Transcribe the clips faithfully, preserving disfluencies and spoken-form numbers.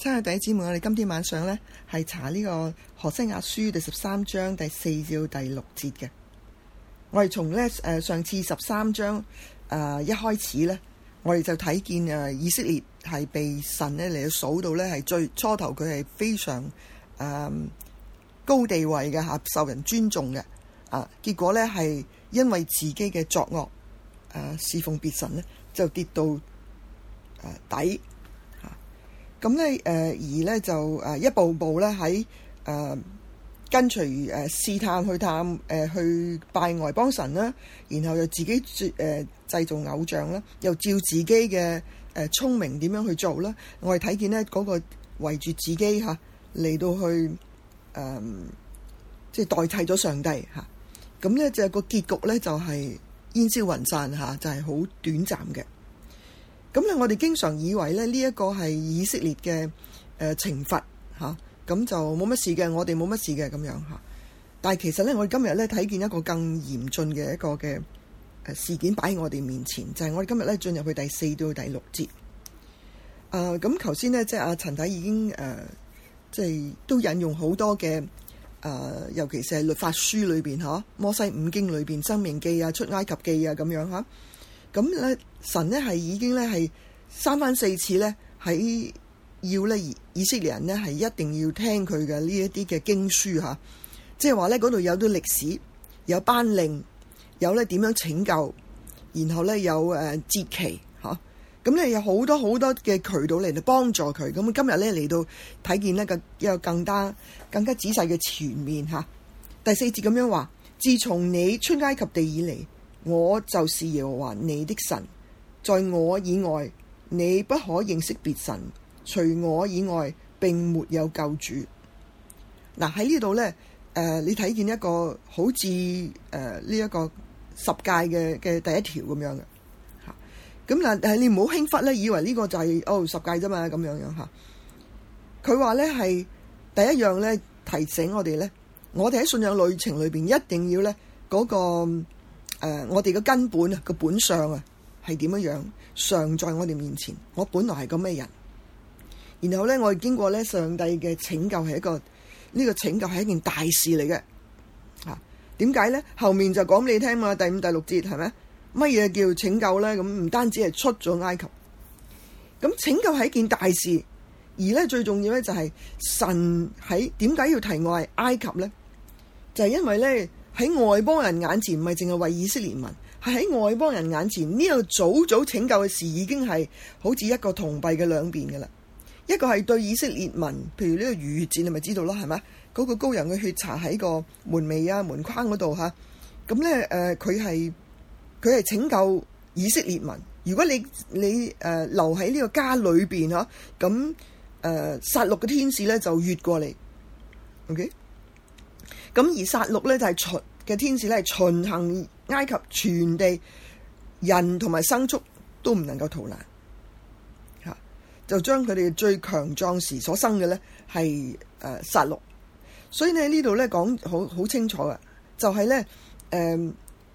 親愛弟兄姊妹，我哋今天晚上呢係查呢個何西阿書第十三章第四至到第六節嘅。我哋從呢誒上次十三章誒、呃、一開始呢，我哋就睇見誒以色列係被神咧嚟到數到呢係最初頭，佢係非常誒、呃、高地位嘅吓，受人尊重嘅啊。結果呢係因為自己嘅作惡誒侍奉別神呢，就跌到誒、呃、底。咁咧，誒而咧就誒一步步咧喺誒跟隨誒試探去探誒、呃、去拜外邦神啦，然後又自己誒、呃、製造偶像啦，又照自己嘅誒、呃、聰明點樣去做啦。我哋睇見咧嗰個圍住自己嚇嚟到去誒，即係代替咗上帝嚇。咁咧就個結局咧就係煙消雲散嚇，就係好短暫嘅。咁咧，我哋經常以為咧呢一個係以色列嘅誒懲罰嚇，咁就冇乜事嘅，我哋冇乜事嘅咁樣嚇。但係其實咧，我哋今日咧睇見一個更嚴峻嘅一個嘅誒事件擺喺我哋面前，就係、是、我哋今日咧進入去第四到第六節。誒咁頭先咧，即係阿陳太已經誒，即、呃、係、就是、都引用好多嘅誒、呃，尤其是係律法書裏邊嚇，摩西五經裏邊，申命記啊、出埃及記啊咁樣嚇。咁咧，神咧係已經咧係三番四次咧喺要咧以色列人咧係一定要聽佢嘅呢一啲嘅經書嚇，即係話咧嗰度有啲歷史，有頒令，有咧點樣拯救，然後咧有誒節期嚇，咁咧有好多好多嘅渠道嚟到幫助佢。咁今日咧嚟到睇見呢個一個更加更加仔細嘅全面嚇。第四節咁樣話：自從你出埃及地以嚟，我就是耶和華你的神，在我以外你不可認識別神，除我以外並沒有救主。嗱喺呢度呢，誒、呃、你睇見一個好似誒呢一個十誡嘅嘅第一條咁樣嘅嚇，咁嗱但係你唔好輕忽咧，以為呢個就係、是、哦十誡啫嘛咁樣樣嚇。佢話呢係第一樣呢，提醒我哋呢，我哋喺信仰旅程裏邊一定要呢嗰、那個。誒、呃，我哋嘅根本啊，個本相啊，係點樣樣？常在我哋面前，我本來係個咩人？然後咧，我哋經過咧上帝嘅拯救係一個呢、這個拯救係一件大事嚟嘅。啊，點解咧？後面就講俾你聽嘛，第五、第六節係咪？乜嘢叫拯救咧？咁唔單止係出咗埃及，咁拯救係一件大事，而咧最重要咧就係神喺點解要提我係埃及咧？就係、是、因為咧。喺外邦人眼前，唔係淨係為以色列民，係喺外邦人眼前呢個早早拯救嘅事已經係好似一個銅幣嘅兩邊嘅啦。一個係對以色列民，譬如呢個逾越節，你咪知道啦，係咪？嗰、那個羔羊嘅血搽喺個門楣啊、門框嗰度嚇，咁咧誒，佢係佢係拯救以色列民。如果你你誒、呃、留喺呢個家裏邊嚇，咁誒殺戮嘅天使咧就越過嚟 ，OK。咁而殺戮咧就係巡嘅天使咧係巡行埃及全地，人同埋牲畜都唔能夠逃難嚇，就將佢哋最強壯時所生嘅咧係誒殺戮。所以咧呢度咧講好好清楚嘅，就係咧誒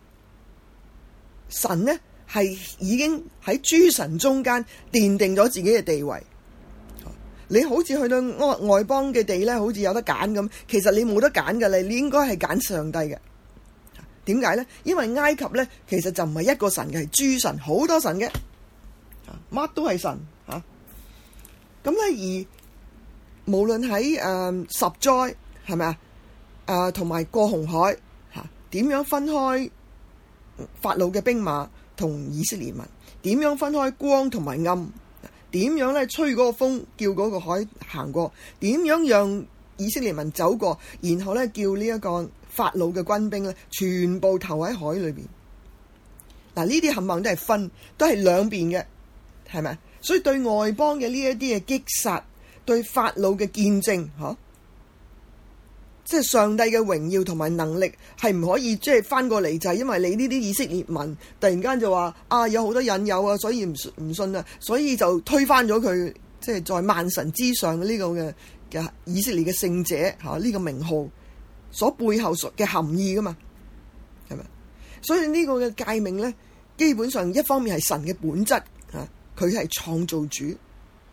神咧係已經喺諸神中間奠定咗自己嘅地位。你好似去到外外邦嘅地咧，好似有得揀咁，其實你冇得揀㗎啦，你應該係揀上帝嘅。點解咧？因為埃及咧，其實就唔係一個神嘅，係諸神，好多神嘅，乜都係神嚇。咁咧而無論喺誒十災係咪啊？誒同埋過紅海嚇，點樣分開法老嘅兵馬同以色列民？點樣分開光同埋暗？點樣咧吹嗰個風，叫嗰個海行過？點樣讓以色列民走過？然後咧叫呢一個法老嘅軍兵咧，全部投喺海裏邊。嗱，呢啲冚唪唥都係分，都係兩邊嘅，係咪？所以對外邦嘅呢一啲嘅擊殺，對法老嘅見證，嚇、啊，即係上帝嘅榮耀同埋能力係唔可以即係翻過嚟，就係、是、因為你呢啲以色列民突然間就話啊有好多引誘啊，所以唔唔信啊，所以就推翻咗佢，即係在萬神之上呢個嘅嘅以色列嘅聖者嚇呢、啊這個名號所背後嘅含義噶嘛，係咪？所以呢個嘅誡命咧，基本上一方面係神嘅本質嚇，佢、啊、係創造主，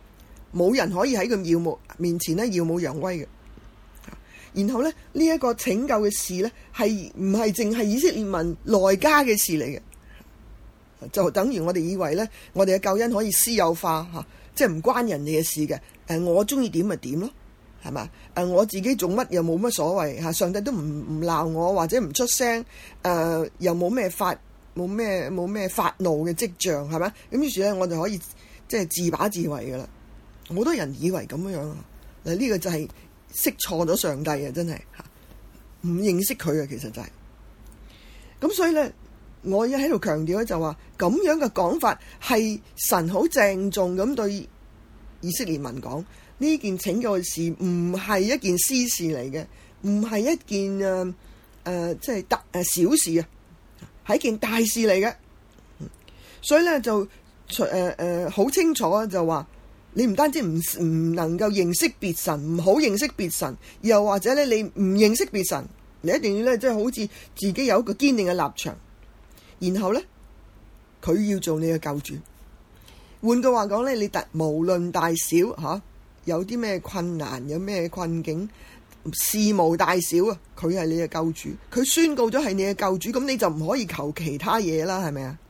冇人可以喺佢耀武面前咧耀武揚威嘅。然後咧呢一個拯救嘅事咧係唔係淨係以色列民內家嘅事嚟嘅？就等於我哋以為咧，我哋嘅救恩可以私有化吓，即係唔關人哋嘅事嘅。誒，我中意點咪點咯，係嘛？誒，我自己做乜又冇乜所謂吓，上帝都唔唔鬧我或者唔出聲，誒、呃，又冇咩發冇咩冇咩發怒嘅跡象，係咪？咁於是咧，我就可以即係自把自為噶啦。好多人以為咁樣樣，嗱、這、呢個就係識錯咗上帝啊！真係吓，唔認識佢啊，其實就係、是。咁所以咧。我而家喺度強調咧，就話咁樣嘅講法係神好鄭重咁對以色列民講，呢件拯救嘅事唔係一件私事嚟嘅，唔係一件誒誒即係特誒小事啊，係一件大事嚟嘅。所以咧就誒誒好清楚啊，就話你唔單止唔唔能夠認識別神，唔好認識別神，又或者咧你唔認識別神，你一定要咧即係好似自己有一個堅定嘅立場。然後咧，佢要做你嘅救主。換句話講咧，你特無論大小吓，有啲咩困難，有咩困境，事無大小啊，佢係你嘅救主。佢宣告咗係你嘅救主，咁你就唔可以求其他嘢啦，係咪啊？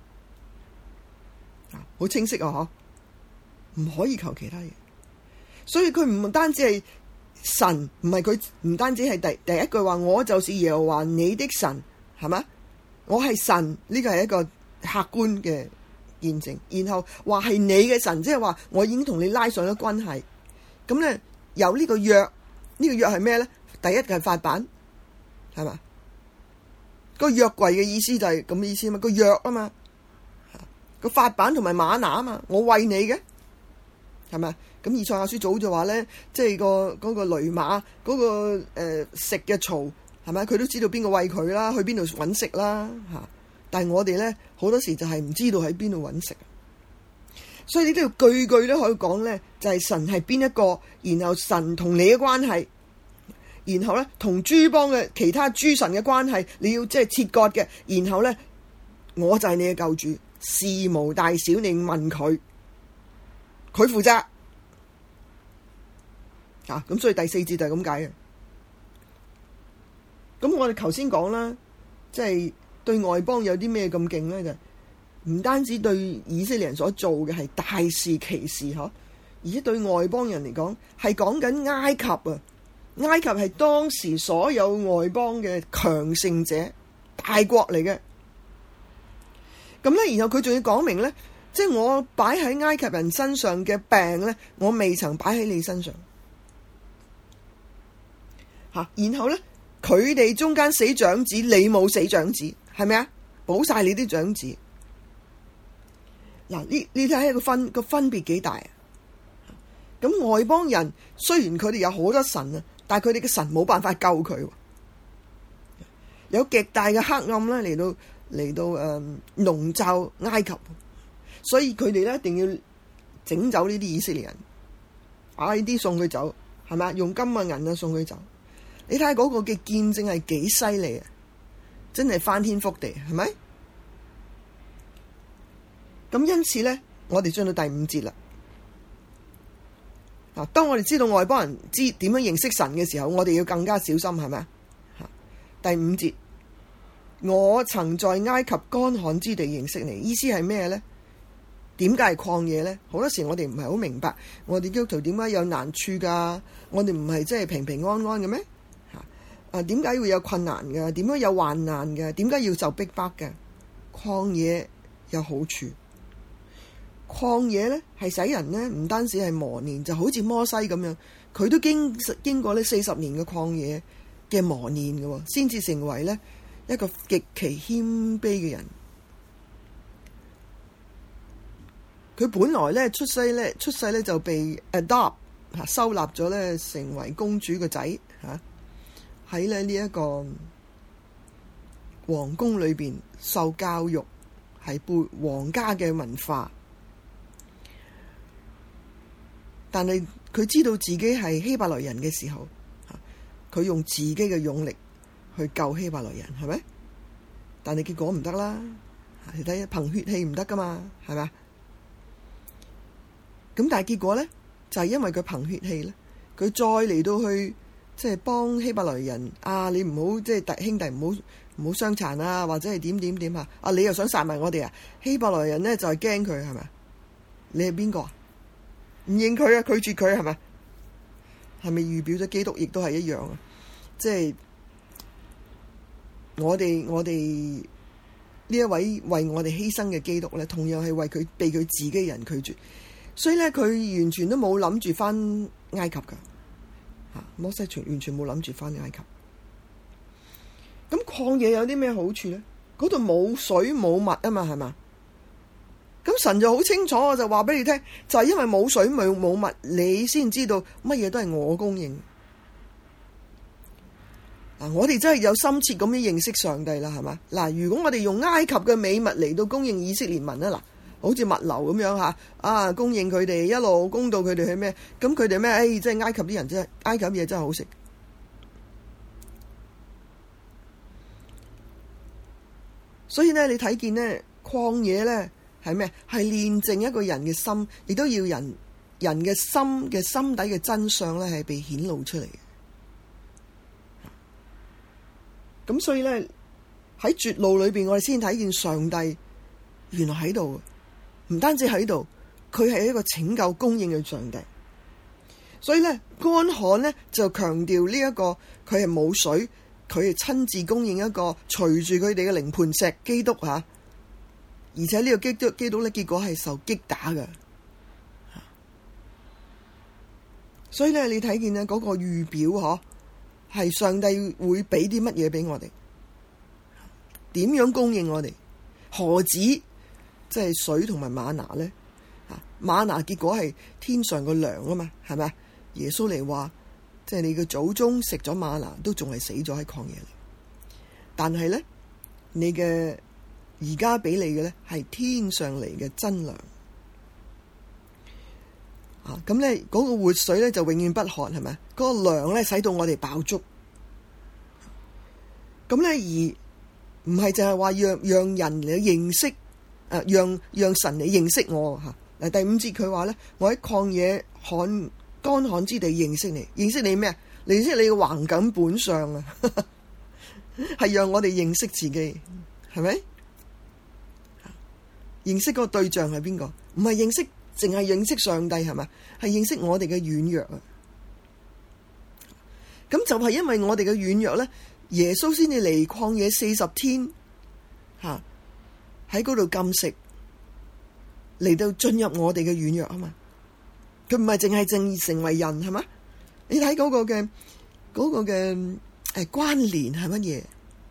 好清晰啊，嗬，唔可以求其他嘢。所以佢唔單止係神，唔係佢唔單止係第第一句話，我就是耶和華你的神，係嘛？我係神，呢個係一個客觀嘅見證。然後話係你嘅神，即係話我已經同你拉上咗關係。咁咧有呢個約，呢個約係咩咧？第一就係法版，係嘛？個約櫃嘅意思就係咁嘅意思嘛，個約啊嘛，個法版同埋瑪拿啊嘛，我餵你嘅，係咪？咁以賽亞書早就話咧，即係個嗰個騾馬嗰個誒食嘅槽。係咪？佢都知道邊個餵佢啦，去邊度揾食啦嚇。但係我哋咧好多時就係唔知道喺邊度揾食，所以你都要句句都可以講咧，就係神係邊一個，然後神同你嘅關係，然後咧同諸邦嘅其他諸神嘅關係，你要即係切割嘅。然後咧，我就係你嘅救主，事無大小你問佢，佢負責啊。咁所以第四節就係咁解嘅。咁我哋頭先講啦，即係對外邦有啲咩咁勁咧？就唔單止對以色列人所做嘅係大事奇事嗬，而且對外邦人嚟講係講緊埃及啊！埃及係當時所有外邦嘅強盛者大國嚟嘅。咁咧，然後佢仲要講明咧，即係我擺喺埃及人身上嘅病咧，我未曾擺喺你身上吓，然後咧。佢哋中間死長子，你冇死長子，係咪啊？保晒你啲長子。嗱，呢你睇下個分個分別幾大啊？咁外邦人雖然佢哋有好多神啊，但係佢哋嘅神冇辦法救佢，有極大嘅黑暗咧嚟到嚟到誒籠罩埃及，所以佢哋咧一定要整走呢啲以色列人，快啲送佢走，係咪啊？用金啊銀啊送佢走。你睇下嗰個嘅見證係幾犀利啊！真係翻天覆地，係咪？咁因此咧，我哋進到第五節啦。啊，當我哋知道外邦人知點樣認識神嘅時候，我哋要更加小心，係咪啊？第五節，我曾在埃及乾旱之地認識你，意思係咩咧？點解係曠野咧？好多時我哋唔係好明白，我哋基督徒點解有難處噶？我哋唔係真係平平安安嘅咩？啊，點解會有困難嘅？點解有患難嘅？點解要受逼迫嘅？曠野有好處，曠野咧係使人咧唔單止係磨練，就好似摩西咁樣，佢都經經過呢四十年嘅曠野嘅磨練嘅，先至成為咧一個極其謙卑嘅人。佢本來咧出世咧出世咧就被 adopt 吓收納咗咧，成為公主個仔吓。喺咧呢一個皇宮裏邊受教育，係背皇家嘅文化，但係佢知道自己係希伯來人嘅時候，佢用自己嘅勇力去救希伯來人，係咪？但係結果唔得啦，你睇憑血氣唔得噶嘛，係咪？咁但係結果咧， 就係因為佢憑血氣咧，佢再嚟到去即係幫希伯來人啊，你唔好即係弟兄弟唔好唔好傷殘啊，或者係點點點啊，啊你又想殺埋我哋啊？希伯來人咧就係驚佢係咪？你係邊個啊？唔認佢啊，拒絕佢係咪？係咪預表咗基督亦都係一樣啊？即係我哋我哋呢一位為我哋犧牲嘅基督咧，同樣係為佢被佢自己人拒絕，所以咧佢完全都冇諗住翻埃及噶吓，摩西全完全冇諗住翻埃及。咁曠野有啲咩好處咧？嗰度冇水冇物啊嘛，係嘛？咁神就好清楚，我就話俾你聽，就係因為冇水冇冇物，你先知道乜嘢都係我供應。嗱，我哋真係有深切咁樣認識上帝啦，係嘛？嗱，如果我哋用埃及嘅美物嚟到供應以色列民啊，嗱，好似物流咁樣吓，啊，供應佢哋一路供到佢哋去咩？咁佢哋咩？誒，即係埃及啲人真係埃及嘢真係好食。所以咧，你睇見咧，曠野咧係咩？係煉淨一個人嘅心，亦都要人人嘅心嘅心底嘅真相咧，係被顯露出嚟嘅。咁所以咧，喺絕路裏邊，我哋先睇見上帝原來喺度，唔單止喺度，佢係一個拯救供應嘅上帝。所以咧，乾旱咧就強調呢一個佢係冇水，佢係親自供應一個隨住佢哋嘅靈磐石基督吓，而且呢個基督基督咧結果係受擊打嘅。所以咧，你睇見咧嗰個預表嗬。係上帝會俾啲乜嘢俾我哋？點樣供應我哋？何止即係水同埋嗎哪咧？啊，嗎哪結果係天上個糧啊嘛，係咪？耶穌嚟話，即係你嘅祖宗食咗嗎哪，都仲係死咗喺曠野裏。但係咧，你嘅而家俾你嘅咧係天上嚟嘅真糧。啊，咁咧嗰個活水咧就永遠不渴，係咪？嗰、嗰個糧咧使到我哋飽足。咁咧而唔係淨係話讓讓人嚟認識，誒、啊，讓讓神嚟認識我吓。嗱、啊，第五節佢話咧，我喺曠野旱乾旱之地認識你，認識你咩？認識你嘅橫感本相啊，係讓我哋認識自己，係咪？認識嗰個對象係邊個？唔係認識。淨係認識上帝係咪？係認識我哋嘅軟弱啊！咁就係因為我哋嘅軟弱咧，耶穌先至嚟曠野四十天，吓喺嗰度禁食，嚟到進入我哋嘅軟弱啊嘛！佢唔係淨係正成為人係嘛？你睇嗰個嘅嗰個嘅誒關聯係乜嘢？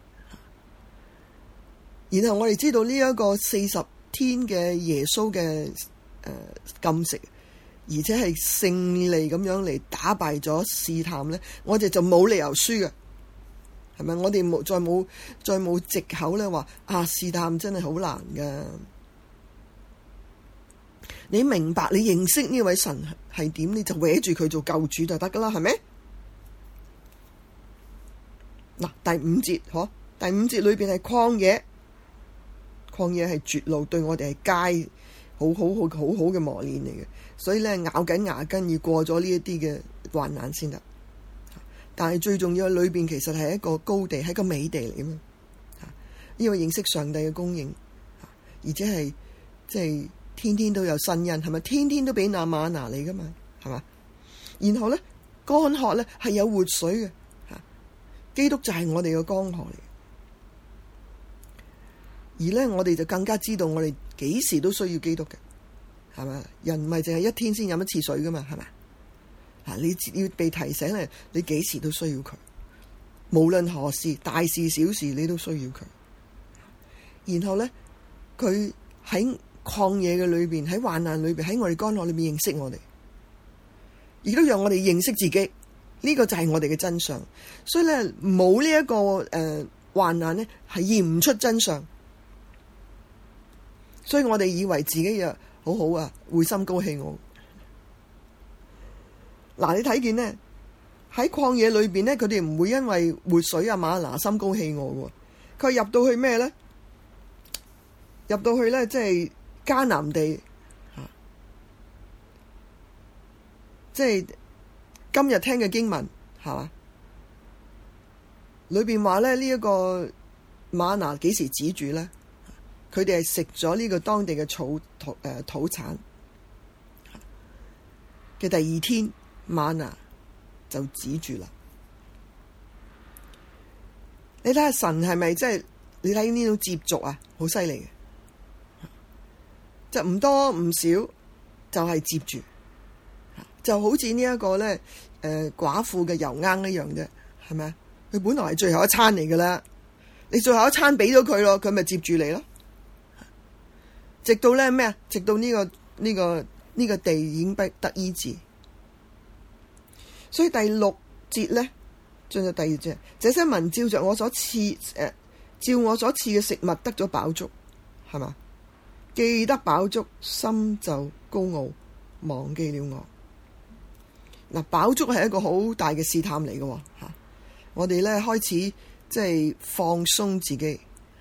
然後我哋知道呢一個四十天嘅耶穌嘅。誒、呃，禁食，而且係勝利咁樣嚟打敗咗試探咧，我哋就冇理由輸嘅，係咪？我哋冇再冇再冇藉口咧，話啊試探真係好難噶。你明白，你認識呢位神係點，你就搲住佢做救主就得噶啦，係咪？嗱，第五節嗬，第五節裏邊係曠野，曠野係絕路，對我哋係街。好好好好好嘅磨練嚟嘅，所以咧咬緊牙根要過咗呢一啲嘅患難先得。但係最重要嘅裏邊其實係一個高地，係一個美地嚟啊嘛。因為認識上帝嘅供應，而且係即係天天都有新恩，係咪？天天都俾那嗎哪嚟噶嘛，係嘛？然後咧乾渴咧係有活水嘅，基督就係我哋嘅江河嚟。而咧，我哋就更加知道我哋幾時都需要基督嘅，係咪？人唔係淨係一天先飲一次水噶嘛，係咪？啊，你要被提醒咧，你幾時都需要佢，無論何事，大事小事，你都需要佢。然後咧，佢喺曠野嘅裏邊，喺患難裏邊，喺我哋乾旱裏邊認識我哋，亦都讓我哋認識自己。呢、這個就係我哋嘅真相。所以咧，冇呢一個誒、呃、患難咧，係驗唔出真相。所以我哋以為自己啊好好啊，會心高氣傲。嗱，你睇見呢，喺曠野裏邊呢，佢哋唔會因為活水啊嗎哪心高氣傲嘅。佢入到去咩咧？入到去咧，即係迦南地， 即係今日聽嘅經文係嘛？裏邊話咧呢一個嗎哪幾時止住咧？佢哋係食咗呢個當地嘅草土誒土產嘅第二天，嗎哪就止住啦。你睇下神係咪即係？你睇呢種接續啊，好犀利嘅，就唔多唔少，就係接住，就好似呢一個咧誒寡婦嘅油罌一樣啫，係咪啊？佢本來係最後一餐嚟噶啦，你最後一餐俾咗佢咯，佢咪接住你咯。直到咧咩啊？直到呢個呢個呢個地已經不得醫治。所以第六節咧，進入第二節，這些民照着我所賜誒、呃，照我所賜嘅食物得咗飽足，係嘛？既得飽足，心就高傲，忘記了我。嗱，飽足係一個好大嘅試探嚟嘅吓。我哋咧開始即係放鬆自己，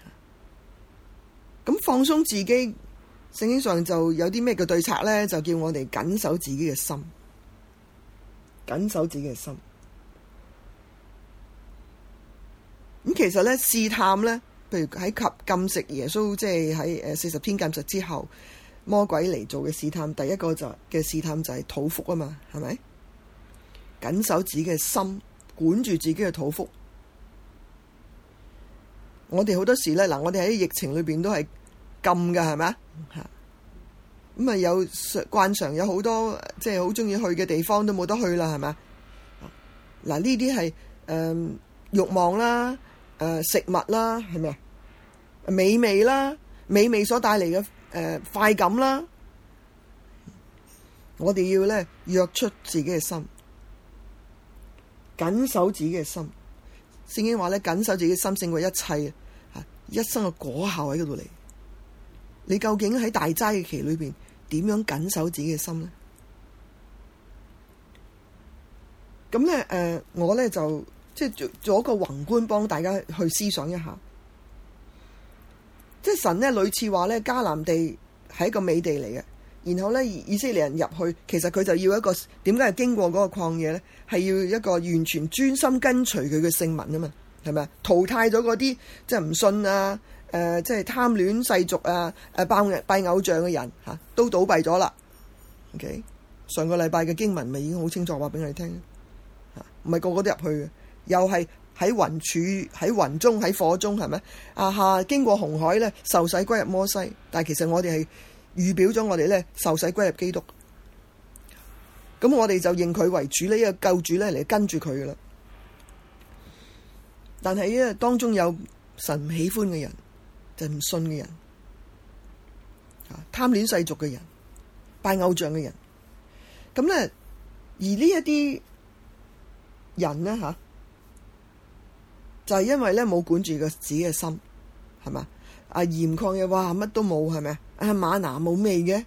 咁放鬆自己。聖經上就有啲咩嘅對策咧？就叫我哋緊守自己嘅心，緊守自己嘅心。咁其實咧試探咧，譬如喺及禁食耶穌，即係喺誒四十天禁食之後，魔鬼嚟做嘅試探，第一個就嘅試探就係肚腹啊嘛，係咪？緊守自己嘅心，管住自己嘅肚腹。我哋好多時咧，嗱，我哋喺疫情裏邊都係禁㗎，係咪啊？吓，咁啊有慣常有好多即係好中意去嘅地方都冇得去啦，係咪？嗱，呢啲係誒慾望啦，誒、呃、食物啦，係咪啊？美味啦，美味所帶嚟嘅誒快感啦，我哋要咧約出自己嘅心，緊守自己嘅心。聖經話咧，緊守自己嘅心勝過一切，吓，一生嘅果效喺嗰度嚟。你究竟喺大齋嘅期裏邊點樣緊守自己嘅心呢？咁咧，誒、呃，我咧就即係做做一個宏觀，幫大家去思想一下。即係神咧，屢次話咧，迦南地係一個美地嚟嘅。然後咧，以色列人入去，其實佢就要一個點解係經過嗰個曠野咧？係要一個完全專心跟隨佢嘅聖民啊嘛，係咪啊？淘汰咗嗰啲即係唔信啊！誒、呃，即係貪戀世俗啊！誒，拜拜偶像嘅人嚇、啊，都倒閉咗啦。OK，上個禮拜嘅經文咪已經好清楚話俾我哋聽嚇，唔係個個都入去嘅，又係喺雲柱、喺雲中、喺火中，係咪啊？下經過紅海咧，受洗歸入摩西，但係其實我哋係預表咗我哋咧受洗歸入基督。咁我哋就認佢為主呢、呢個救主咧嚟跟住佢噶啦。但係咧當中有神唔喜歡嘅人。就唔信嘅人，貪戀世俗嘅人，拜偶像嘅人，咁咧，而呢一啲人咧吓，就係因為咧冇管住個自己嘅心，係嘛？啊鹽礦嘅哇乜都冇，係咪啊？嗎哪冇味嘅，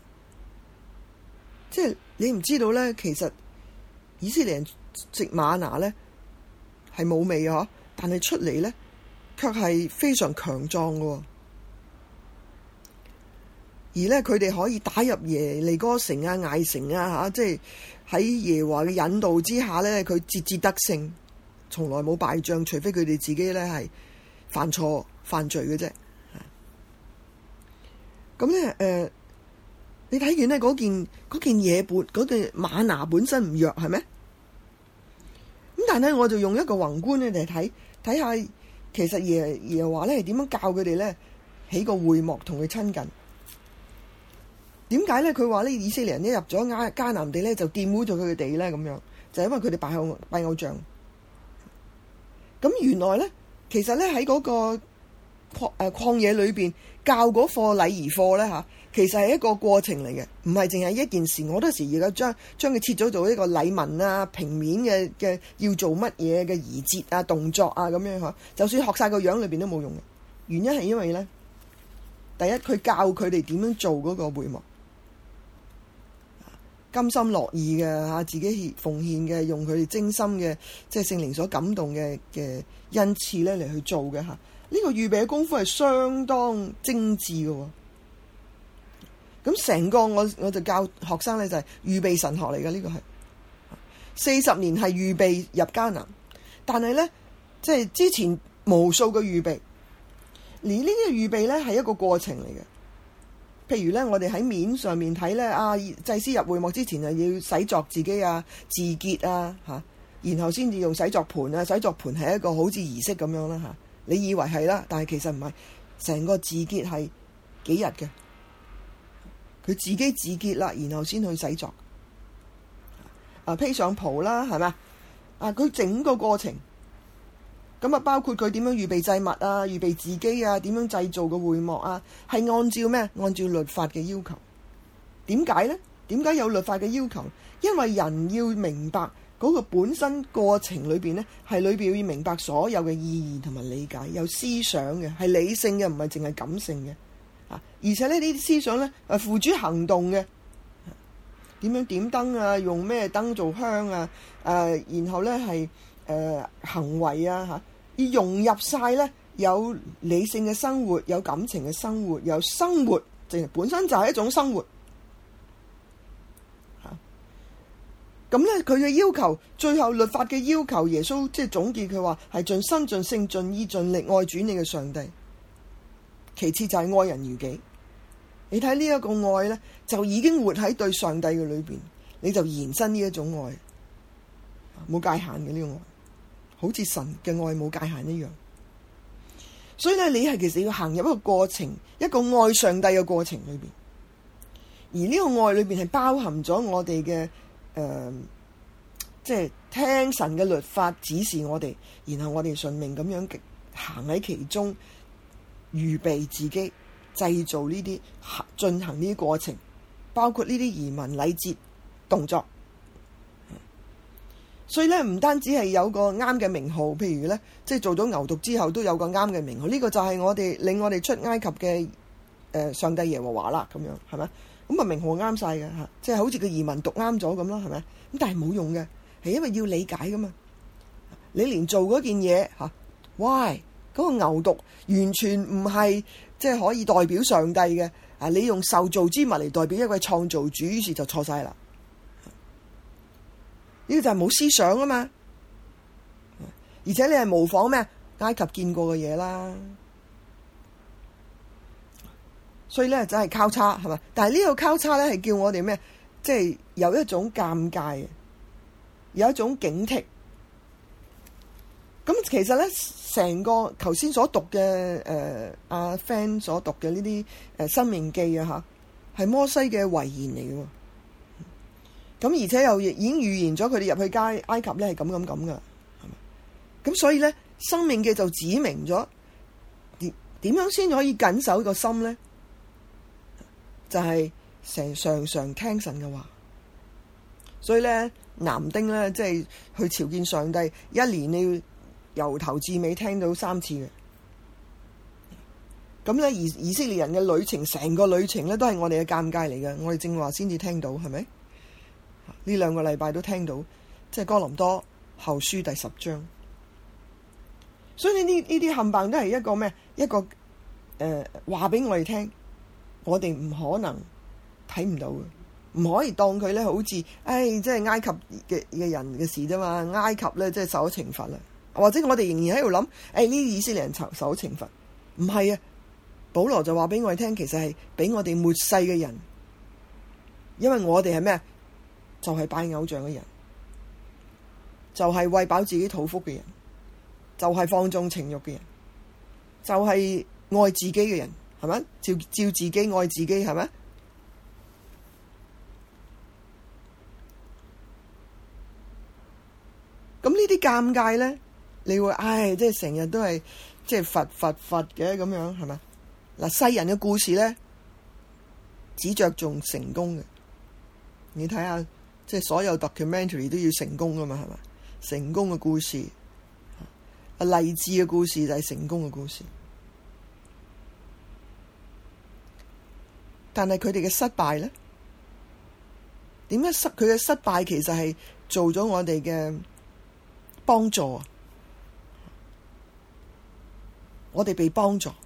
即係你唔知道咧，其實以色列人食嗎哪咧係冇味嘅嗬，但係出嚟咧。卻係非常強壯嘅，而咧佢哋可以打入耶利哥城啊、艾城啊，吓、啊，即係喺耶和華嘅引導之下咧，佢節節得勝，從來冇敗仗，除非佢哋自己咧係犯錯犯罪嘅啫。咁咧，誒、呃，你睇見咧嗰件嗰件嘢本嗰件嗎哪本身唔弱係咩？咁但係我就用一個宏觀咧嚟睇睇下。其實耶耶和華咧係點樣教佢哋咧起個會幕同佢親近？點解咧？佢話咧以色列人一入咗亞迦南地咧就玷污咗佢嘅地咧咁樣，就係因為佢哋拜偶拜偶像。咁原來咧，其實咧喺嗰個曠誒曠野裏邊教嗰課禮儀課咧吓，其實係一個過程嚟嘅，唔係淨係一件事。我當時而家將將佢切咗做一個禮文啊、平面嘅嘅要做乜嘢嘅儀節啊、動作啊咁樣嚇。就算學晒個樣裏邊都冇用嘅，原因係因為咧，第一佢教佢哋點樣做嗰個會幕，甘心樂意嘅嚇，自己奉獻嘅，用佢哋精心嘅即係聖靈所感動嘅嘅恩賜咧嚟去做嘅嚇。呢個預備嘅功夫係相當精緻嘅喎。咁成個我我就教學生咧就係預備神學嚟嘅，呢個係四十年係預備入迦南，但係咧即係之前無數嘅預備，而呢啲預備咧係一個過程嚟嘅。譬如咧，我哋喺面上面睇咧，啊，祭司入會幕之前啊，要洗濯自己啊，自潔啊，嚇，然後先至用洗濯盤啊，洗濯盤係一個好似儀式咁樣啦嚇。你以為係啦，但係其實唔係，成個自潔係幾日嘅，佢自己自潔啦，然後先去洗濯，啊，披上袍啦，係咪啊？佢整個過程。咁啊，包括佢點樣預備祭物啊，預備自己啊，點樣製造個會幕啊，係按照咩？按照律法嘅要求。點解呢？點解有律法嘅要求？因為人要明白嗰個本身過程裏邊呢，係裏邊要明白所有嘅意義同埋理解，有思想嘅，係理性嘅，唔係淨係感性嘅啊。而且呢，呢啲思想呢，係付諸行動嘅。點樣點燈啊？用咩燈做香啊？誒、呃，然後呢係。誒、呃、行為啊嚇，要融入晒咧，有理性嘅生活，有感情嘅生活，有生活，淨係本身就係一種生活嚇。咁咧佢嘅要求，最後律法嘅要求，耶穌即係總結佢話係盡心盡性盡意盡力愛主你嘅上帝。其次就係愛人如己。你睇呢一個愛咧，就已經活喺對上帝嘅裏邊，你就延伸呢一種愛，冇界限嘅呢個愛。好似神嘅愛冇界限一樣，所以咧，你係其實要行入一個過程，一個愛上帝嘅過程裏邊，而呢個愛裏邊係包含咗我哋嘅誒，即係聽神嘅律法指示我哋，然後我哋順命咁樣行喺其中，預備自己，製造呢啲進行呢啲過程，包括呢啲儀文禮節動作。所以咧，唔單止係有個啱嘅名號，譬如咧，即係做咗牛犢之後都有個啱嘅名號。呢、這個就係我哋令我哋出埃及嘅誒、呃、上帝耶和華啦，咁樣係咪？咁啊名號啱晒嘅嚇，即係好似個移民讀啱咗咁咯，係咪？咁但係冇用嘅，係因為要理解噶嘛。你連做嗰件嘢嚇 ，why 嗰個牛犢完全唔係即係可以代表上帝嘅啊！你用受造之物嚟代表一位創造主，於是就錯晒啦。呢個就係冇思想啊嘛，而且你係模仿咩埃及見過嘅嘢啦，所以咧就係交叉係嘛，但係呢個交叉咧係叫我哋咩？即係有一種尷尬，有一種警惕。咁其實咧，成個頭先所讀嘅誒阿 Fan 所讀嘅呢啲誒申命記啊嚇，係摩西嘅遺言嚟嘅喎。咁而且又已經預言咗佢哋入去街埃及咧係咁咁咁噶，係嘛？咁所以咧，申命記就指明咗點點樣先可以緊守個心咧，就係、是、成常常聽神嘅話。所以咧，男丁咧即係去朝見上帝，一年你要由頭至尾聽到三次嘅。咁咧，以以色列人嘅旅程，成個旅程咧都係我哋嘅尷尬嚟嘅。我哋正話先至聽到，係咪？呢兩個禮拜都聽到，即係哥林多後書第十章。所以呢呢呢啲冚唪唥都係一個咩？一個誒話俾我哋聽，我哋唔可能睇唔到嘅，唔可以當佢咧好似，誒、哎、即係埃及嘅嘅人嘅事啫嘛。埃及咧即係受咗懲罰啦，或者我哋仍然喺度諗，誒呢啲以色列人受受咗懲罰，唔係啊。保羅就話俾我哋聽，其實係俾我哋末世嘅人，因為我哋係咩？就係拜偶像嘅人，就係餵飽自己肚腹嘅人，就係放縱情慾嘅人，就係愛自己嘅人，係咪？照照自己愛自己，係咪？咁呢啲尷尬咧，你會唉，即係成日都係即係佛佛佛嘅咁樣，係咪？嗱，世人嘅故事咧，只着重成功嘅，你睇下。即係所有 documentary 都要成功噶嘛，係嘛？成功嘅故事，啊勵志嘅故事就係成功嘅故事。但係佢哋嘅失敗咧，點解失佢嘅失敗其實係做咗我哋嘅幫助啊？我哋被幫助，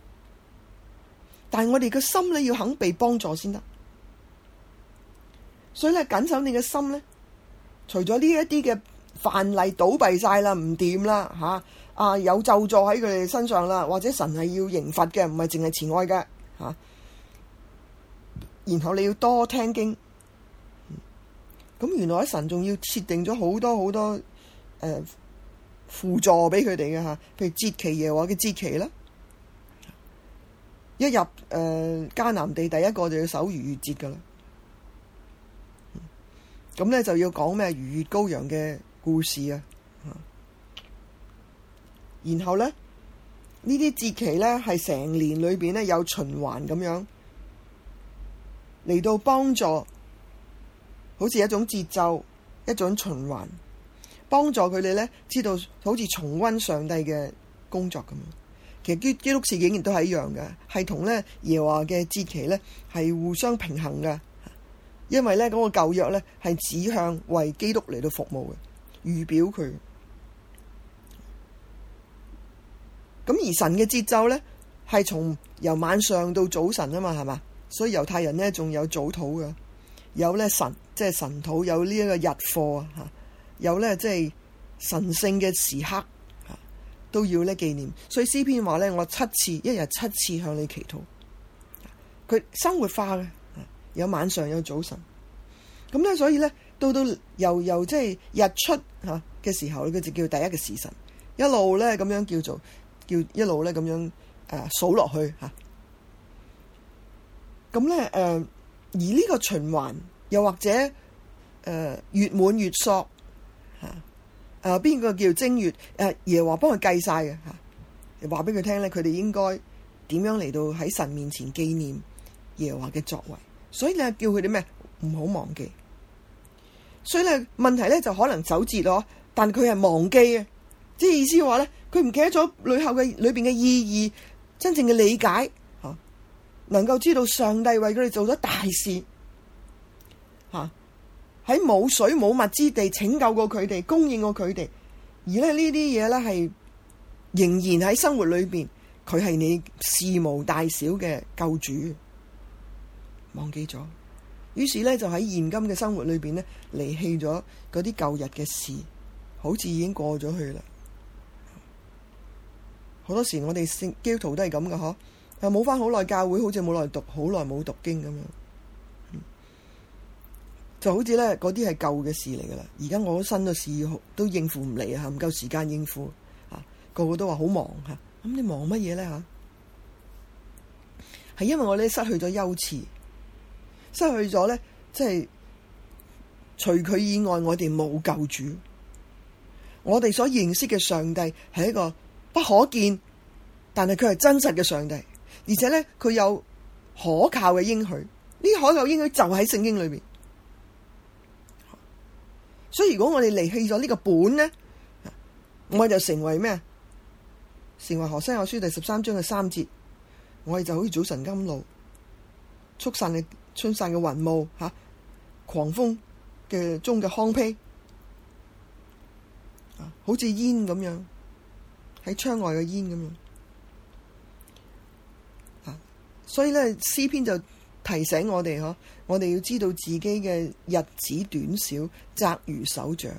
但係我哋嘅心咧要肯被幫助先得。所以咧，緊守你嘅心咧， 除咗呢一啲嘅範例倒閉晒啦，唔掂啦嚇，啊有咒詛喺佢哋身上啦，或者神係要刑罰嘅，唔係淨係慈愛嘅嚇、啊。然後你要多聽經，咁、嗯、原來神仲要設定咗好多好多誒輔助俾佢哋嘅嚇，譬如節期耶和華嘅節期啦，一入誒、呃、迦南地第一個就要守逾越節噶啦。咁咧就要講咩逾越羔羊嘅故事啊，然後咧呢啲節期咧係成年裏邊咧有循環咁樣嚟到幫助，好似一種節奏，一種循環，幫助佢哋咧知道好似重溫上帝嘅工作咁樣。其實基基督事件亦都係一樣嘅，係同咧耶和華嘅節期咧係互相平衡嘅。因為咧嗰個舊約咧係指向為基督嚟到服務嘅，預表佢。咁而神嘅節奏咧係從由晚上到早晨啊嘛，係嘛？所以猶太人咧仲有早禱嘅，有咧神即係晨禱，有呢一個日課啊，吓，有咧即係神聖嘅時刻吓，都要咧紀念。所以詩篇話咧，我七次一日七次向你祈禱，佢生活化嘅。有晚上有早晨，咁咧所以咧到到由由即係日出吓嘅時候，佢就叫第一個時辰，一路咧咁樣叫做叫一路咧咁樣誒數落去吓。咁咧誒而呢個循環又或者誒、呃、月滿月朔吓，誒邊個叫正月誒耶和華幫佢計晒嘅吓，話俾佢聽咧，佢哋應該點樣嚟到喺神面前紀念耶和華嘅作為。所以咧叫佢哋咩唔好忘記，所以咧問題咧就可能走節咯，但佢係忘記啊，即係意思話咧佢唔記得咗裏後嘅裏邊嘅意義，真正嘅理解吓，能夠知道上帝為佢哋做咗大事吓，喺冇水冇物之地拯救過佢哋，供應過佢哋，而咧呢啲嘢咧係仍然喺生活裏邊，佢係你事無大小嘅救主。忘記咗，於是咧就喺現今嘅生活裏邊咧離棄咗嗰啲舊日嘅事，好似已經過咗去啦。好多時我哋聖基督徒都係咁噶，嗬，又冇翻好耐教會，好似冇耐讀，好耐冇讀經咁樣，嗯、就好似咧嗰啲係舊嘅事嚟噶啦。而家我新嘅事都應付唔嚟啊，唔夠時間應付啊，個個都話好忙吓，咁你忙乜嘢咧吓？係因為我哋失去咗優次。失去咗咧，即係除佢以外，我哋冇救主。我哋所認識嘅上帝係一個不可見，但係佢係真實嘅上帝，而且咧佢有可靠嘅應許。呢啲可靠應許就喺聖經裏邊。所以如果我哋離棄咗呢個本咧，我哋就成為咩？成為何西阿書第十三章嘅三節，我哋就好似早晨甘露，速散嘅。吹散嘅雲霧吓，狂風嘅中嘅糠秕，啊，好似煙咁樣喺窗外嘅煙咁樣，啊，所以咧詩篇就提醒我哋嗬，我哋要知道自己嘅日子短少，窄如手掌。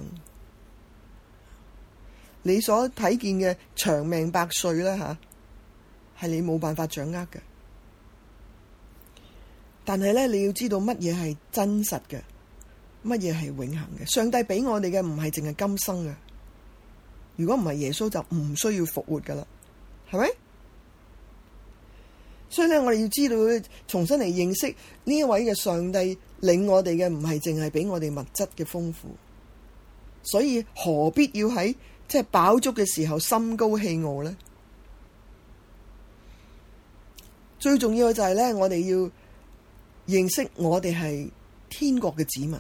你所睇見嘅長命百歲咧吓，係你冇辦法掌握嘅。但係咧，你要知道乜嘢係真實嘅，乜嘢係永恆嘅。上帝俾我哋嘅唔係淨係今生嘅，如果唔係耶穌就唔需要復活噶啦，係咪？所以咧，我哋要知道，重新嚟認識呢一位嘅上帝，領我哋嘅唔係淨係俾我哋物質嘅豐富，所以何必要喺即係飽足嘅時候心高氣傲呢？最重要嘅就係咧，我哋要認識我哋係天國嘅子民，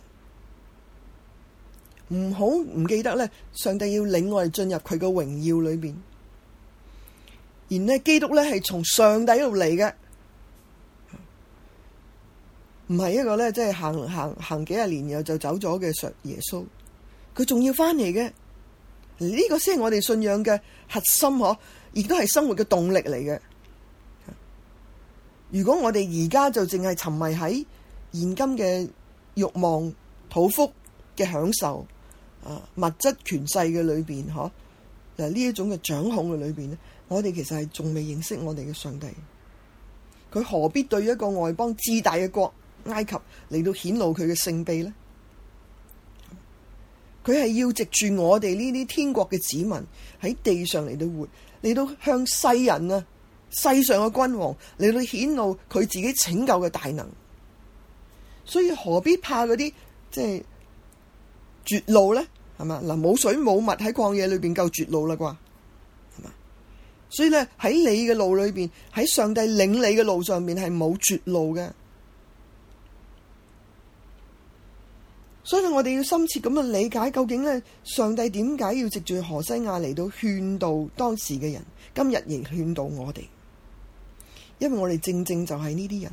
唔好唔記得咧，上帝要領我哋進入佢嘅榮耀裏邊。而呢基督咧係從上帝嗰度嚟嘅，唔係一個咧即係行行行幾廿年然後就走咗嘅上耶穌，佢仲要翻嚟嘅。呢個先係我哋信仰嘅核心嗬，亦都係生活嘅動力嚟嘅。如果我哋而家就淨係沉迷喺現今嘅慾望、肚腹嘅享受， 啊物質權勢嘅裏邊，嗬，嗱呢一種嘅掌控嘅裏邊咧，我哋其實係仲未認識我哋嘅上帝。佢何必對一個外邦至大嘅國埃及嚟到顯露佢嘅聖秘呢？佢係要藉住我哋呢啲天國嘅子民喺地上嚟到活，嚟到向世人啊，世上嘅君王嚟到顯露佢自己拯救嘅大能。所以何必怕嗰啲即係絕路呢？係嘛？嗱，冇水冇物喺曠野裏邊夠絕路啦啩？係嘛？所以咧喺你嘅路裏邊，喺上帝領你嘅路上面係冇絕路嘅。所以我哋要深切咁樣理解，究竟咧上帝點解要藉住何西阿嚟到勸導當時嘅人，今日亦勸導我哋，因為我哋正正就係呢啲人，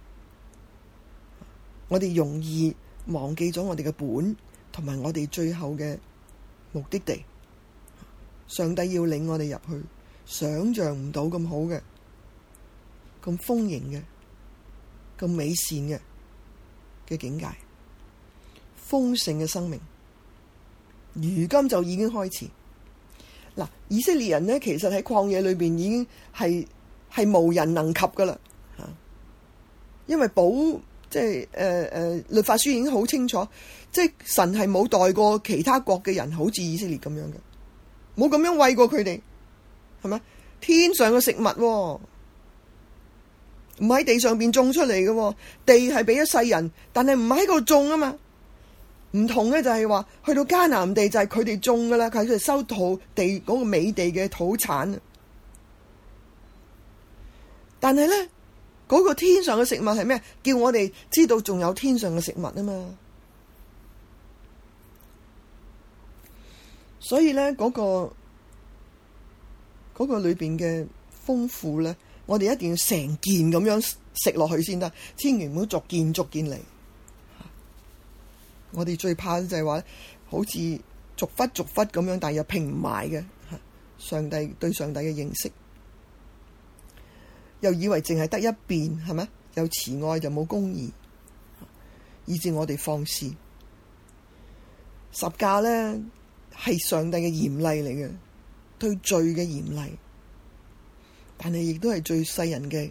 我哋容易忘記咗我哋嘅本，同埋我哋最後嘅目的地。上帝要領我哋入去，想象唔到咁好嘅，咁豐盈嘅，咁美善嘅嘅境界。豐盛嘅生命，如今就已經開始。嗱，以色列人呢，其實喺曠野裏邊已經係係無人能及噶啦，吓，因為保即係誒誒律法書已經好清楚，即係神係冇待過其他國嘅人，好似以色列咁樣嘅，冇咁樣餵過佢哋，係咪？天上嘅食物，唔喺地上邊種出嚟嘅，地係俾咗世人，但係唔喺嗰度種啊嘛。唔同嘅就係話，去到迦南地就係佢哋種噶啦，佢哋收土地嗰個美地嘅土產。但係咧，嗰個天上嘅食物係咩？叫我哋知道仲有天上嘅食物啊嘛。所以咧，嗰個嗰個裏邊嘅豐富咧，我哋一定要成件咁樣食落去先得，千祈唔好逐件逐件嚟。我哋最怕就係話，好似逐忽逐忽咁樣，但係又拼唔埋嘅。上帝對上帝嘅認識，又以為淨係得一邊，係咪？有慈愛就冇公義，以致我哋放肆。十架咧係上帝嘅嚴厲嚟嘅，對罪嘅嚴厲，但係亦都係對世人嘅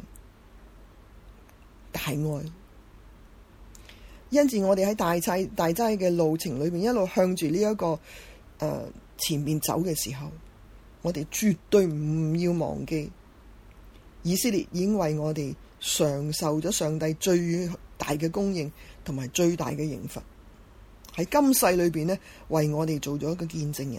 大愛。因此我哋喺大齋大齋嘅路程裏邊，一路向住呢一個誒、呃、前面走嘅時候，我哋絕對唔要忘記，以色列已經為我哋嘗受咗上帝最大嘅供應同埋最大嘅刑罰，喺今世裏邊呢，為我哋做咗一個見證人。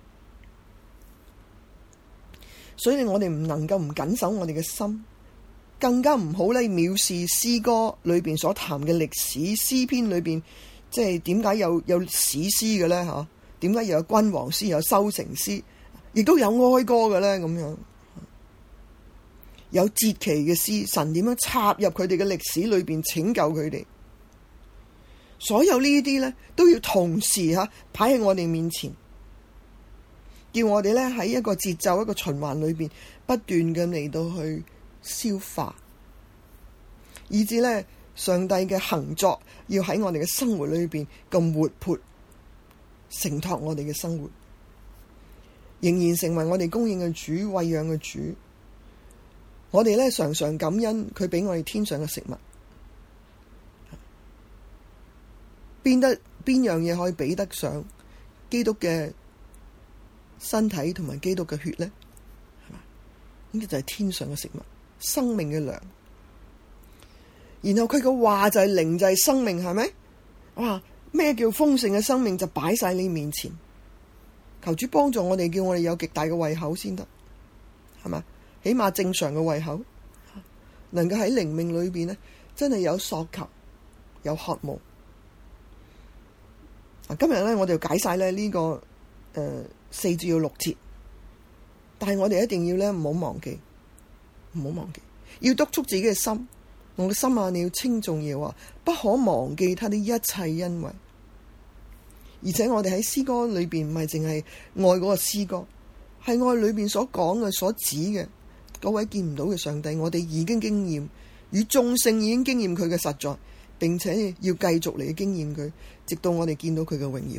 所以我哋唔能夠唔謹守我哋嘅心。更加唔好咧，藐視詩歌裏邊所談嘅歷史，詩篇裏邊即係點解有有史詩嘅咧？吓，點解又有君王詩，有修成詩，亦都有哀歌嘅咧？咁樣有節期嘅詩，神點樣插入佢哋嘅歷史裏邊拯救佢哋？所有呢啲咧都要同時吓擺喺我哋面前，叫我哋咧喺一個節奏、一個循環裏邊不斷咁嚟到去消化，以至咧上帝嘅行作要喺我哋嘅生活裏邊咁活潑，承托我哋嘅生活，仍然成為我哋供應嘅主、餵養嘅主。我哋咧常常感恩佢俾我哋天上嘅食物，邊得邊樣嘢可以比得上基督嘅身體同埋基督嘅血咧？係嘛？呢個就係天上嘅食物。生命嘅糧，然後佢嘅話就係靈，就係生命，係咪？哇！咩叫豐盛嘅生命就擺晒你面前，求主幫助我哋，叫我哋有極大嘅胃口先得，係嘛？起碼正常嘅胃口，能夠喺靈命裏邊呢，真係有索求，有渴慕。啊，今日咧我哋解晒咧呢個誒、呃、四至到六節，但係我哋一定要咧唔好忘記。唔好忘記，要督促自己嘅心。我嘅心啊，你要稱頌耶和華，不可忘記他的一切恩惠。而且我哋喺詩歌裏邊唔係淨係愛嗰個詩歌，係愛裏邊所講嘅、所指嘅嗰位見唔到嘅上帝。我哋已經經驗，與眾聖已經經驗佢嘅實在，並且要繼續嚟經驗佢，直到我哋見到佢嘅榮耀。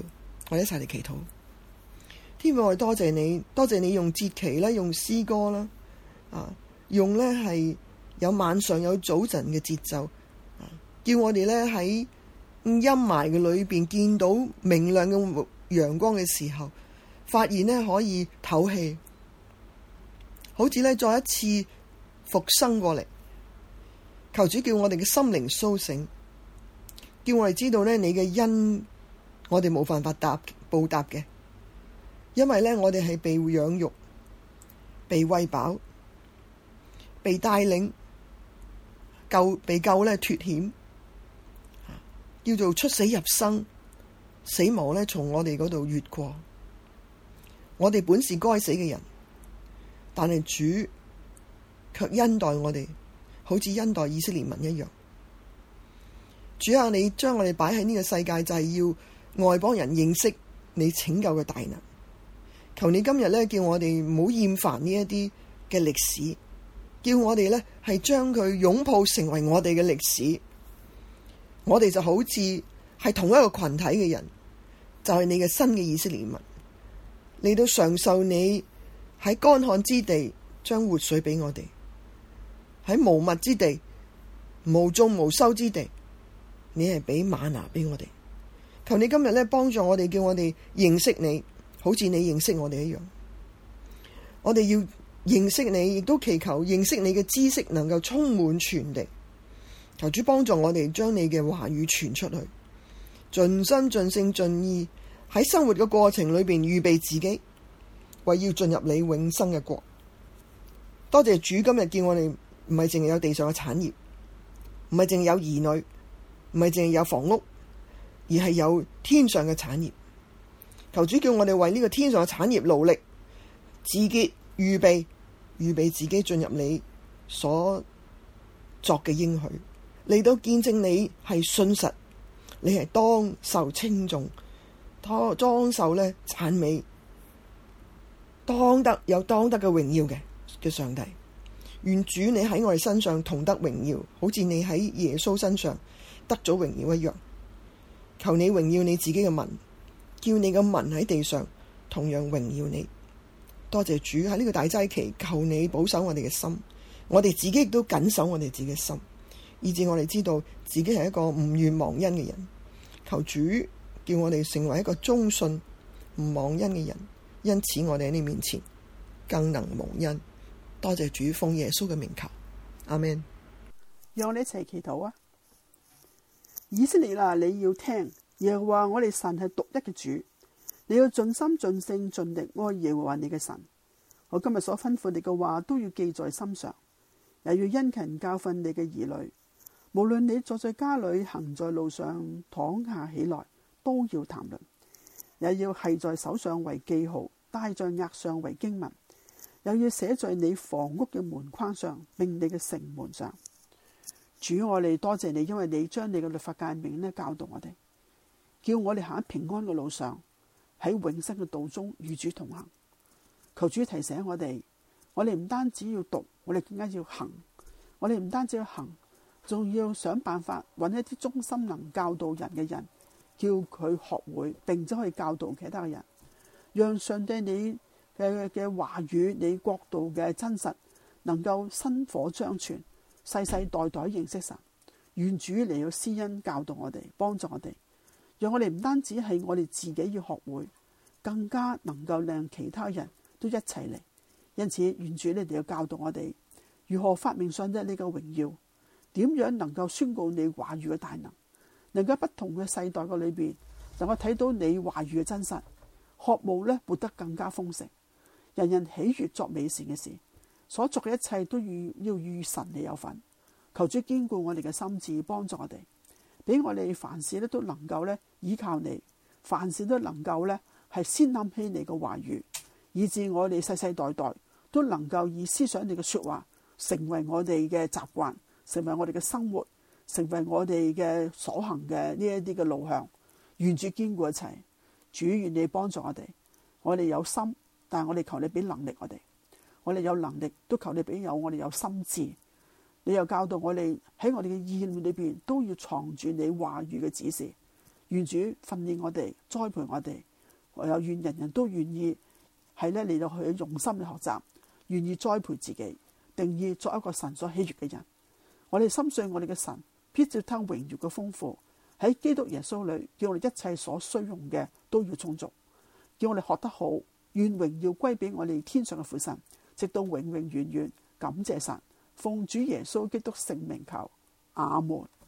我哋一齊嚟祈禱。天父，我哋多謝你，多謝你用節期啦，用詩歌啦，啊，用咧係有晚上有早晨嘅節奏，啊，叫我哋咧喺陰霾嘅裏邊見到明亮嘅陽光嘅時候，發現咧可以透氣，好似咧再一次復生過嚟。求主叫我哋嘅心靈甦醒，叫我哋知道咧你嘅恩，我哋冇辦法答報答嘅。因為咧，我哋係被養育、被餵飽、被帶領、救、被救咧脫險，叫做出死入生，死亡咧從我哋嗰度越過。我哋本是該死嘅人，但係主卻恩待我哋，好似恩待以色列民一樣。主啊，你將我哋擺喺呢個世界，就係要外邦人認識你拯救嘅大能。求你今日咧，叫我哋唔好厭煩呢一啲嘅歷史，叫我哋咧係將佢擁抱成為我哋嘅歷史。我哋就好似係同一個群體嘅人，就係、是、你嘅新嘅以色列民嚟到嘗受你喺乾旱之地將活水俾我哋，喺無物之地、無種無收之地，你係俾嗎哪俾我哋。求你今日咧幫助我哋，叫我哋認識你。好似你認識我哋一樣，我哋要認識你，亦都祈求認識你嘅知識能夠充滿全地。求主幫助我哋將你嘅話語傳出去，盡心盡性盡意喺生活嘅過程裏邊預備自己，為要進入你永生嘅國。多謝主今日叫我哋唔係淨係有地上嘅產業，唔係淨係有兒女，唔係淨係有房屋，而係有天上嘅產業。求主叫我哋為呢個天上嘅產業努力，自潔預備，預備自己進入你所作嘅應許，嚟到見證你係信實，你係當受稱頌，當當受咧讚美，當得有當得嘅榮耀嘅嘅上帝。願主你喺我哋身上同得榮耀，好似你喺耶穌身上得咗榮耀一樣。求你榮耀你自己嘅民，叫你嘅民喺地上同樣榮耀你。多謝主喺呢個大齋期，求你保守我哋嘅心，我哋自己亦都謹守我哋自己嘅心，以致我哋知道自己係一個唔願忘恩嘅人。求主叫我哋成為一個忠信唔忘恩嘅人，因此我哋喺你面前更能蒙恩。多謝主奉耶穌嘅名求，阿們。 讓我哋一齊祈禱啊！以色列啊，你要聽。耶和華我哋神係獨一嘅主，你要盡心盡性盡力愛耶和華你嘅神。我今日所吩咐你嘅話都要記在心上，又要殷勤教訓你嘅兒女。無論你坐在家裏，行在路上，躺下起來，都要談論，也要繫在手上為記號，戴在額上為經文，又要寫在你房屋嘅門框上，並你嘅城門上。主，我哋多謝你，因為你將你嘅律法誡命呢教導我哋，叫我哋行喺平安嘅路上，喺永生嘅道中與主同行。求主提醒我哋，我哋唔單止要讀，我哋更加要行。我哋唔單止要行，仲要想辦法揾一啲忠心能教導人嘅人，叫佢學會，並且可以教導其他嘅人，讓上帝你嘅嘅話語，你國度嘅真實能夠薪火相傳，世世代代認識神。願主嚟到施恩教導我哋，幫助我哋，讓我哋唔單止係我哋自己要學會，更加能夠令其他人都一齊嚟。因此，願主你哋要教導我哋如何發明上帝呢個榮耀，點樣能夠宣告你話語嘅大能，能夠不同嘅世代嘅裏邊，能夠睇到你話語嘅真實，渴慕咧活得更加豐盛，人人喜悅作美善嘅事，所作嘅一切都要要與神你有份。求主堅固我哋嘅心智，幫助我哋，俾我哋凡事咧都能夠咧依靠你，凡事都能夠咧係先諗起你嘅話語，以致我哋世世代代都能夠以思想你嘅說話成為我哋嘅習慣，成為我哋嘅生活，成為我哋嘅所行嘅呢一啲嘅路向。願主堅固一切，主願你幫助我哋。我哋有心，但係我哋求你俾能力我哋。我哋有能力，都求你俾有我哋有心智。你又教導我哋喺我哋嘅意念裏邊都要藏住你話語嘅指示。願主訓練我哋，栽培我哋， 我又願人人都願意係咧嚟到去用心去學習，願意栽培自己，定義作一個神所喜悅嘅人。我哋深信我哋嘅神必照他榮耀嘅豐富，喺基督耶穌裏，叫我哋一切所需用嘅都要充足，叫我哋學得好，願榮耀歸俾我哋天上嘅父神，直到永永遠遠。感謝神，奉主耶穌基督聖名求，阿門。